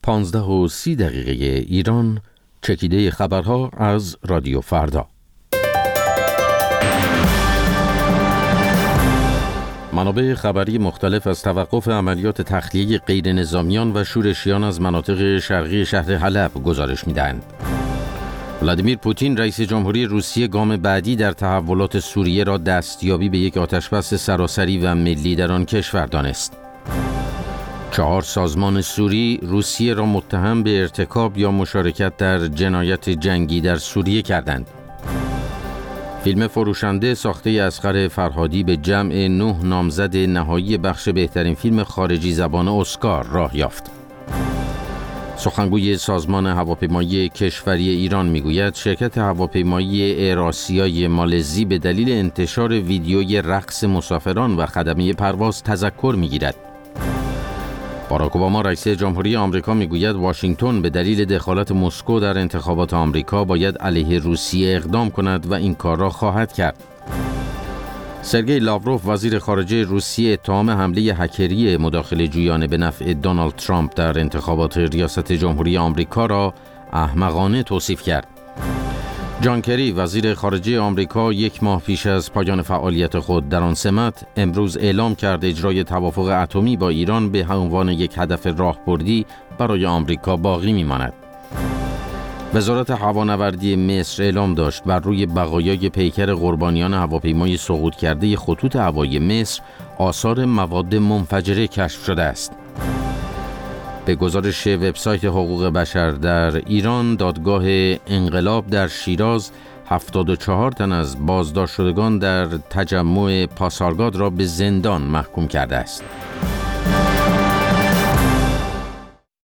15:30 ایران، چکیده خبرها از رادیو فردا. منابع خبری مختلف از توقف عملیات تخلیه غیر نظامیان و شورشیان از مناطق شرقی شهر حلب گزارش می‌دهند. ولادیمیر پوتین رئیس جمهوری روسیه گام بعدی در تحولات سوریه را دستیابی به یک آتشبس سراسری و ملی در آن کشور دانست. 4 سازمان سوری روسیه را متهم به ارتکاب یا مشارکت در جنایت جنگی در سوریه کردند. فیلم فروشنده ساخته اصغر فرهادی به جمع 9 نامزد نهایی بخش بهترین فیلم خارجی زبان اسکار راه یافت. سخنگوی سازمان هواپیمایی کشوری ایران میگوید شرکت هواپیمایی ایرآسیای مالزی به دلیل انتشار ویدیوی رقص مسافران و خدمه پرواز تذکر میگیرد. باراک اوباما رئیس جمهوری آمریکا میگوید واشنگتن به دلیل دخالت مسکو در انتخابات آمریکا باید علیه روسیه اقدام کند و این کار را خواهد کرد. سرگئی لاوروف وزیر خارجه روسیه اتهام حمله هکری مداخله جویانه به نفع دونالد ترامپ در انتخابات ریاست جمهوری آمریکا را احمقانه توصیف کرد. جان کری وزیر خارجه آمریکا 1 ماه پیش از پایان فعالیت خود در آن سمت امروز اعلام کرد اجرای توافق اتمی با ایران به عنوان یک هدف راهبردی برای آمریکا باقی می‌ماند. وزارت هوانوردی مصر اعلام داشت بر روی بقایای پیکر قربانیان هواپیمای سقوط کرده خطوط هوایی مصر آثار مواد منفجره کشف شده است. به گزارش وبسایت حقوق بشر در ایران، دادگاه انقلاب در شیراز 74 تن از بازداشت شدگان در تجمع پاسارگاد را به زندان محکوم کرده است.